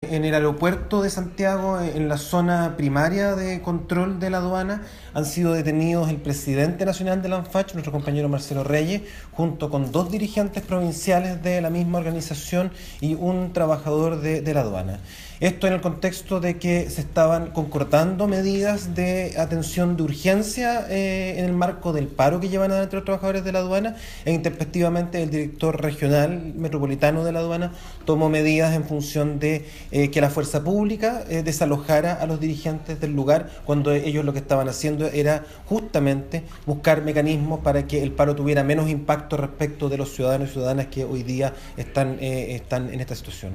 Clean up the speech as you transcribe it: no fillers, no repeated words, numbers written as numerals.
En el aeropuerto de Santiago, en la zona primaria de control de la aduana, han sido detenidos el presidente nacional de la ANFACH, nuestro compañero Marcelo Reyes, junto con 2 dirigentes provinciales de la misma organización y un trabajador de la aduana. Esto en el contexto de que se estaban concordando medidas de atención de urgencia en el marco del paro que llevan adelante los trabajadores de la aduana, e intempestivamente el director regional metropolitano de la aduana tomó medidas en función de que la fuerza pública desalojara a los dirigentes del lugar, cuando ellos lo que estaban haciendo era justamente buscar mecanismos para que el paro tuviera menos impacto respecto de los ciudadanos y ciudadanas que hoy día están en esta situación.